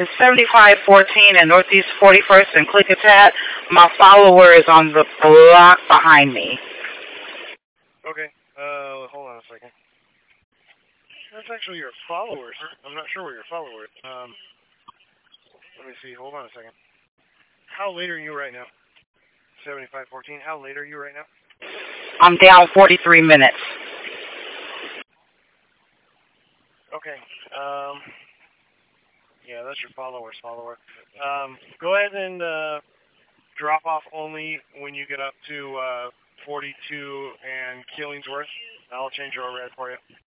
It's 7514 and Northeast 41st and Klickitat. My follower is on the block behind me. Okay, hold on a second. That's actually your followers. I'm not sure what your followers. Let me see. Hold on a second. How late are you right now? 7514. How late are you right now? I'm down 43 minutes. Okay. Yeah, that's your follower. Go ahead and drop off only when you get up to 42 and Killingsworth. I'll change your red for you.